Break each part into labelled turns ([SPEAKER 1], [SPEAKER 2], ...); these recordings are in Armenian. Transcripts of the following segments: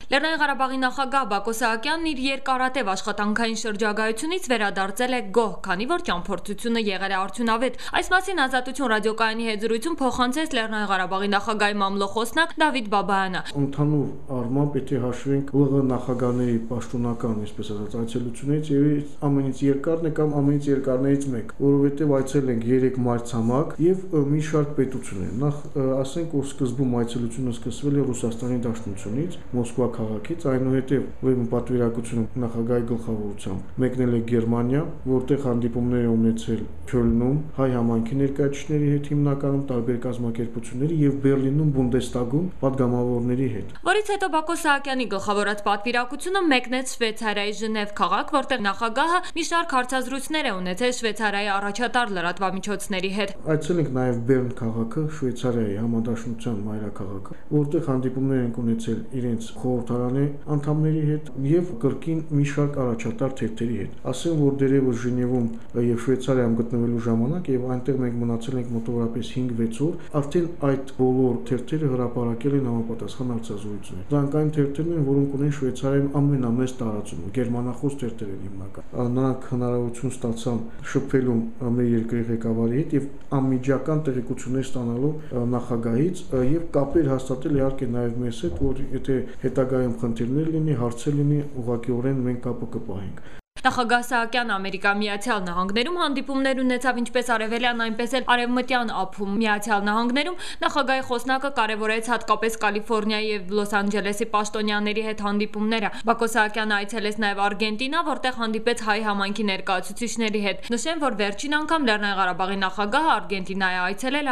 [SPEAKER 1] Լեռնային Ղարաբաղի նախագահ Բակո Սահակյանն իր երկարատև աշխատանքային շրջագայությունից վերադարձել է գոհ, քանի որ ճամփորդությունը եղել է արդյունավետ։ Այս մասին Ազատություն ռադիոկայանի հետ զրույցում փոխանցեց Լեռնային Ղարաբաղի նախագահի մամլոխոսնակ Դավիթ Բաբայանը։
[SPEAKER 2] Ընդհանուր առմամբ պետք է հաշվենք ԼՂ նախագահների պաշտոնական, այսպես ասած, այցելությունից եւ ամենից երկարն է կամ ամենից երկարներից մեկ, որովհետեւ այցել ենք 3 մայրցամաք եւ մի շարք պետություններ։ Նախ ասենք, որ սկզբում այցելությունը սկսվել է Ռուսաստանի Դաշնությունից, Մոսկվա քաղաքից, այնուհետև ուրեմն պատվիրակությունը նախագահի գլխավորությամբ մեկնել է Գերմանիա, որտեղ հանդիպումներ է ունեցել Քյոլնում հայ համայնքի ներկայացուցիչների հետ, հիմնականում տարբեր կազմակերպությունների եւ Բերլինում Բունդեստագում падգամավորների հետ։
[SPEAKER 1] Որից հետո Բակո Սահակյանի գլխավորած պատվիրակությունը մեկնեց Շվեյցարիայի Ժնև քաղաք, որտեղ նախագահը մի շարք հարցազրույցներ է ունեցել Շվեյցարիայի առաջատար լրատվամիջոցների հետ։
[SPEAKER 2] Այցել ենք նաեւ Բեռն քաղաքը, Շվեյցարիայի համադաշնության մայրաքաղաքը, որտեղ հանդիպումներ են ունեցել իրենց խորհրդարանի անդամների հետ եւ կրկին մի շարք առաջատար թերթերի հետ։ Ասեմ, որ դերևս Ժնևում եւ Շվեյցարիայում գտնվելու ժամանակ եւ այնտեղ մենք մնացել ենք մոտավորապես 5-6 օր, արդեն այդ բոլոր թերթերը հրապարակել են համապատասխան հարցազրույցներ։ Դրանք այն թերթերն են, որոնք ունեն Շվեյցարիայում ամենամեծ տարածումը, գերմանախոս թերթեր են հիմնական։ Նրանք հնարավորություն ստացան շփվելու մեր երկրի ղեկավարի հետ եւ անմիջական տեղեկություններ ստանալու նախագահից եւ կապեր հաստատել իհարկե նաեւ մեզ հետ, որ եթե հետագայում խնդիրներ լինի, հարցեր լինի, ուղղակիորեն մենք կապը կպահենք։
[SPEAKER 1] Նախագահ Սահակյանը Ամերիկայի Միացյալ Նահանգներում հանդիպումներ ունեցավ ինչպես արևելյան, այնպես էլ արևմտյան ափում։ Միացյալ Նահանգներում նախագահի խոսնակը կարևորեց հատկապես Կալիֆոռնիայի եւ Լոս Անջելեսի պաշտոնյաների հետ հանդիպումները։ Բակո Սահակյանը այցելեց նաեւ Արգենտինա, որտեղ հանդիպեց հայ համայնքի ներկայացուցիչների հետ։ Նշեմ, որ վերջին անգամ Լեռնային Ղարաբաղի նախագահը Արգենտինա է այցելել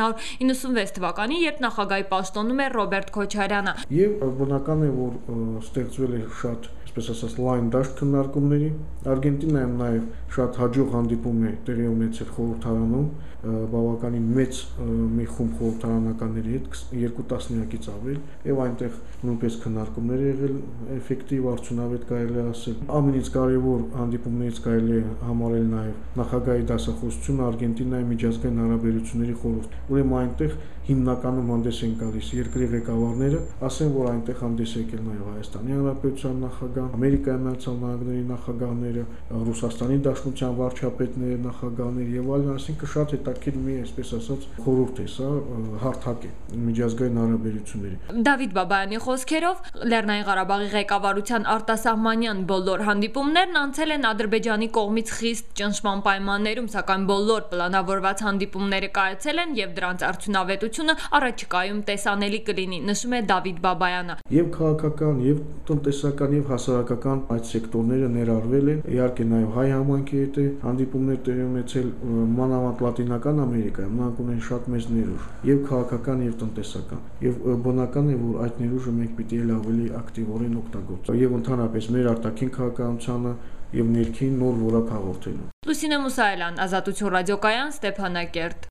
[SPEAKER 1] 1996 թվականին, երբ նախագահի պաշտոնում էր Ռոբերտ Քոչարյանը։
[SPEAKER 2] Եվ բնական է, որ ստեղծվել է շատ, այսպես ասած, լայն դաշտ քննարկումների։ Արգենտինայում նաև շատ հաջող հանդիպում է տեղի ունեցել խորհրդարանում, բավականին մեծ մի խումբ խորհրդարանականների հետ, 2 տասնյակից ավել, եւ այնտեղ նույնպես քննարկումներ եղել, էֆեկտիվ, արդյունավետ կարելի է ասել։ Ամենից կարևոր հանդիպումներից կարելի է համարել նաև նախագահի դասախոսությունը Արգենտինայի միջազգային հարաբերությունների խորհուրդ։ Ուրեմն այնտեղ հիմնականում հանդես են գալիս երկրի ղեկավարները, ասեն, որ այնտեղ հանդես եկել նաև Հայաստանի Հանրապետության նախագահ, Ամերիկայի Միացյալ Նահանգների նախագահները, Ռուսաստանի Դաշնության վարչապետները, նախագահներ եւ այլն, այսինքն շատ հետաքրքիր մի, այսպես ասած, խորհուրդ է սա, հարթակ է միջազգային հարաբերությունների։
[SPEAKER 1] Դավիթ Բաբայանի խոսքերով Լեռնային Ղարաբաղի ղեկավարության արտասահմանյան բոլոր հանդիպումներն անցել են Ադրբեջանի կողմից խիստ ճնշման պայմաններում, սակայն բոլոր պլանավորված հանդիպումները կայացել են եւ դրանց արդյունավետությունը առաջիկայում տեսանելի կլինի, նշում է Դավիթ Բաբայանը։
[SPEAKER 2] Եվ քաղաքական, եւ տնտեսական, եւ հասարակական այդ սեկտորները ներառվել են, իհարկե նաեւ հայ համայնքի հետ է հանդիպումներ տեղի ունեցել, մանավանդ Լատինական Ամերիկայում, նրանք ունեն շատ մեծ ներուժ, եւ քաղաքական, եւ տնտեսական։ Եվ բնական է, որ այդ ներուժը մենք պիտի ավելի ակտիվորեն օգտագործենք եւ ընդհանրապես մեր արտաքին քաղաքականությանը եւ ներքին նոր որակ հաղորդելու։
[SPEAKER 1] Լուսինե Մուսայելյան, Ազատություն ռադիոկայան, Ստեփանակերտ։